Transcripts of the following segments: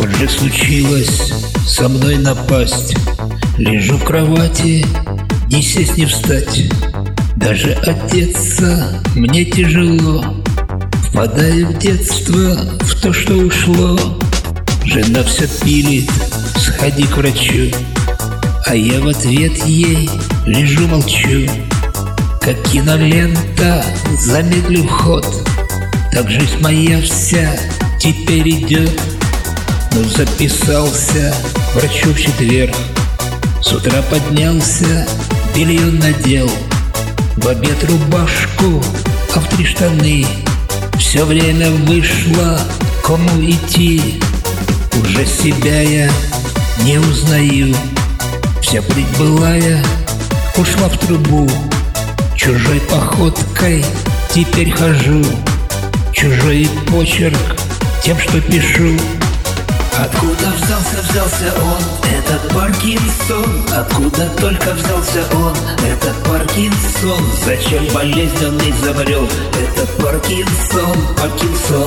Вот же случилось со мной напасть. Лежу в кровати, ни сесть, ни встать. Даже одеться мне тяжело. Впадаю в детство, в то, что ушло. Жена все пилит, сходи к врачу. А я в ответ ей лежу, молчу. Как кинолента, замедлю ход. Так жизнь моя вся теперь идет. Но записался врачу в четверг. С утра поднялся, белье надел. В обед рубашку, а в 3 штаны. Все время вышло, кому идти. Уже себя я не узнаю. Вся прыть былая ушла в трубу. Чужой походкой теперь хожу. Чужой почерк тем, что пишу. Откуда взялся он, этот Паркинсон? Откуда только взялся он, этот Паркинсон? Зачем болезнь он изобрел, этот Паркинсон?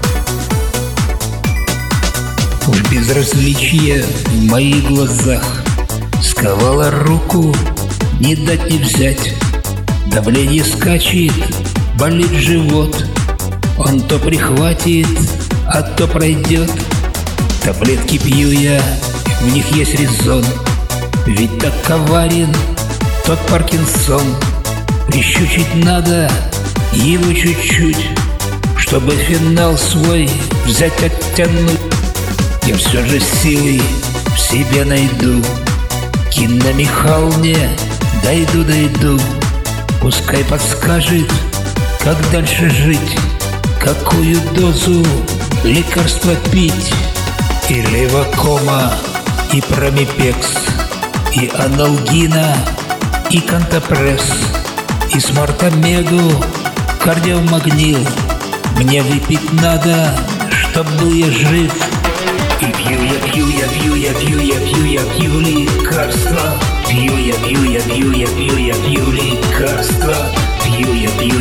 Уж безразличие в моих глазах сковало руку, не дать не взять. Давление скачет, болит живот. Он то прихватит, а то пройдет. Таблетки пью я, в них есть резон. Ведь так коварен тот Паркинсон. Прищучить надо его чуть-чуть, чтобы финал свой взять, оттянуть. Я все же силы в себе найду. Кино Михалне дойду. Пускай подскажет, как дальше жить, какую дозу лекарства пить. И левокома, и промипекс, и аналгина, и кантапресс, и смартамеду, кардиомагнил. Мне выпить надо, чтоб был я жив. И пью лекарства. Пью лекарства. Пью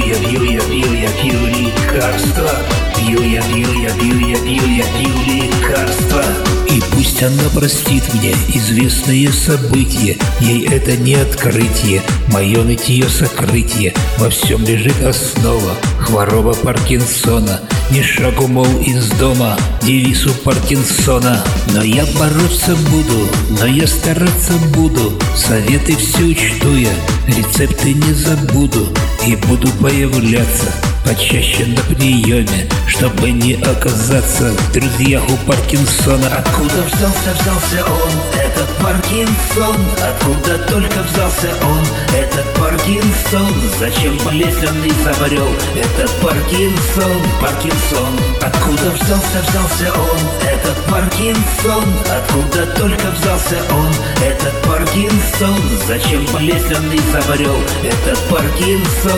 лекарства. И пусть она простит мне известные события. Ей это не открытие, мое нытье сокрытие. Во всем лежит основа, хвороба Паркинсона. Ни шагу, мол, из дома, девиз у Паркинсона. Но я бороться буду, но я стараться буду. Советы все учту я, рецепты не забуду. И буду появляться почаще на приеме, чтобы не оказаться в друзьях у Паркинсона. Откуда взялся он, этот Паркинсон? Откуда только взялся он, этот Паркинсон? Зачем болезнь он изобрел, этот Паркинсон? Откуда взялся он, этот Паркинсон? Откуда только взялся он, этот Паркинсон? Зачем болезнь он изобрел, этот Паркинсон?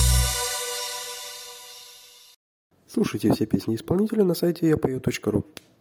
Слушайте все песни исполнителя на сайте yapою.ru.